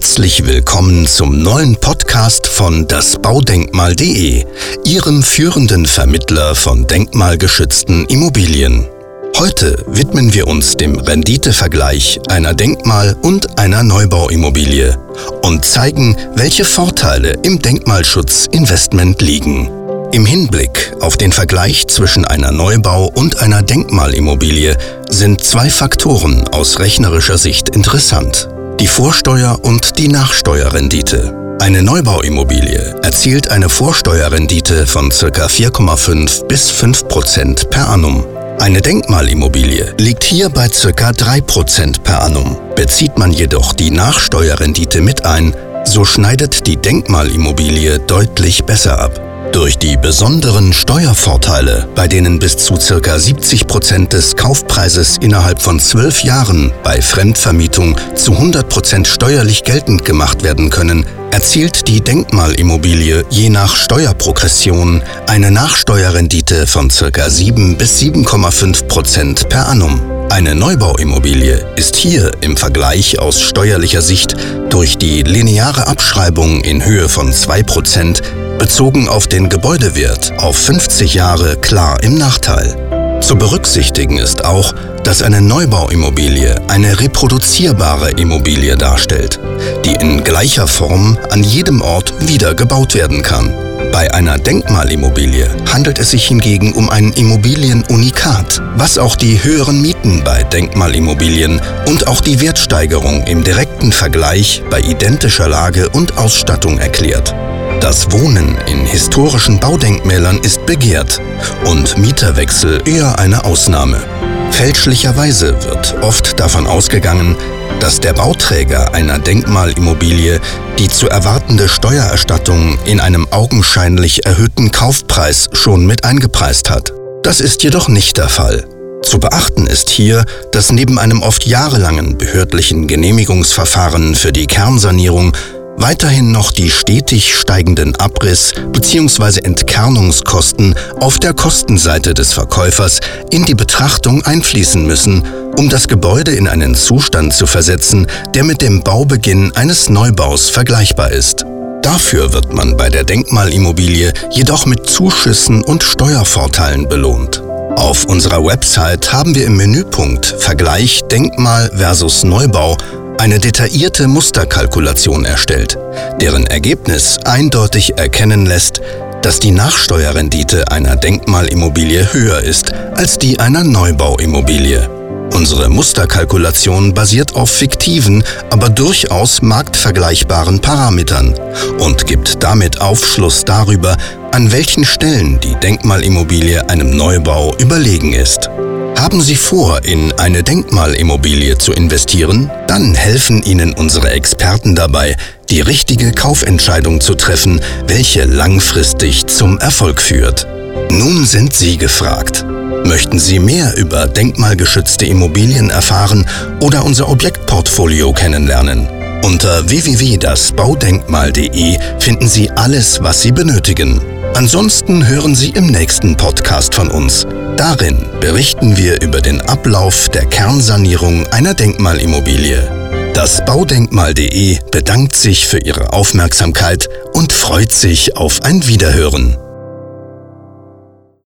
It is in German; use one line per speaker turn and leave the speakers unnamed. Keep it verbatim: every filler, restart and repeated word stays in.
Herzlich willkommen zum neuen Podcast von das Baudenkmal punkt de, Ihrem führenden Vermittler von denkmalgeschützten Immobilien. Heute widmen wir uns dem Renditevergleich einer Denkmal- und einer Neubauimmobilie und zeigen, welche Vorteile im Denkmalschutzinvestment liegen. Im Hinblick auf den Vergleich zwischen einer Neubau- und einer Denkmalimmobilie sind zwei Faktoren aus rechnerischer Sicht interessant: die Vorsteuer- und die Nachsteuerrendite. Eine Neubauimmobilie erzielt eine Vorsteuerrendite von ca. vier Komma fünf bis fünf Prozent per annum. Eine Denkmalimmobilie liegt hier bei ca. drei Prozent per annum. Bezieht man jedoch die Nachsteuerrendite mit ein, so schneidet die Denkmalimmobilie deutlich besser ab. Durch die besonderen Steuervorteile, bei denen bis zu ca. siebzig Prozent des Kaufpreises innerhalb von zwölf Jahren bei Fremdvermietung zu hundert Prozent steuerlich geltend gemacht werden können, erzielt die Denkmalimmobilie je nach Steuerprogression eine Nachsteuerrendite von ca. sieben bis sieben Komma fünf Prozent per annum. Eine Neubauimmobilie ist hier im Vergleich aus steuerlicher Sicht durch die lineare Abschreibung in Höhe von zwei Prozent bezogen auf den Gebäudewert auf fünfzig Jahre klar im Nachteil. Zu berücksichtigen ist auch, dass eine Neubauimmobilie eine reproduzierbare Immobilie darstellt, die in gleicher Form an jedem Ort wieder gebaut werden kann. Bei einer Denkmalimmobilie handelt es sich hingegen um ein Immobilienunikat, was auch die höheren Mieten bei Denkmalimmobilien und auch die Wertsteigerung im direkten Vergleich bei identischer Lage und Ausstattung erklärt. Das Wohnen in historischen Baudenkmälern ist begehrt und Mieterwechsel eher eine Ausnahme. Fälschlicherweise wird oft davon ausgegangen, dass der Bauträger einer Denkmalimmobilie die zu erwartende Steuererstattung in einem augenscheinlich erhöhten Kaufpreis schon mit eingepreist hat. Das ist jedoch nicht der Fall. Zu beachten ist hier, dass neben einem oft jahrelangen behördlichen Genehmigungsverfahren für die Kernsanierung weiterhin noch die stetig steigenden Abriss- bzw. Entkernungskosten auf der Kostenseite des Verkäufers in die Betrachtung einfließen müssen, um das Gebäude in einen Zustand zu versetzen, der mit dem Baubeginn eines Neubaus vergleichbar ist. Dafür wird man bei der Denkmalimmobilie jedoch mit Zuschüssen und Steuervorteilen belohnt. Auf unserer Website haben wir im Menüpunkt Vergleich Denkmal versus Neubau eine detaillierte Musterkalkulation erstellt, deren Ergebnis eindeutig erkennen lässt, dass die Nachsteuerrendite einer Denkmalimmobilie höher ist als die einer Neubauimmobilie. Unsere Musterkalkulation basiert auf fiktiven, aber durchaus marktvergleichbaren Parametern und gibt damit Aufschluss darüber, an welchen Stellen die Denkmalimmobilie einem Neubau überlegen ist. Haben Sie vor, in eine Denkmalimmobilie zu investieren? Dann helfen Ihnen unsere Experten dabei, die richtige Kaufentscheidung zu treffen, welche langfristig zum Erfolg führt. Nun sind Sie gefragt. Möchten Sie mehr über denkmalgeschützte Immobilien erfahren oder unser Objektportfolio kennenlernen? Unter w w w punkt das baudenkmal punkt de finden Sie alles, was Sie benötigen. Ansonsten hören Sie im nächsten Podcast von uns. Darin berichten wir über den Ablauf der Kernsanierung einer Denkmalimmobilie. Das Baudenkmal punkt de bedankt sich für Ihre Aufmerksamkeit und freut sich auf ein Wiederhören.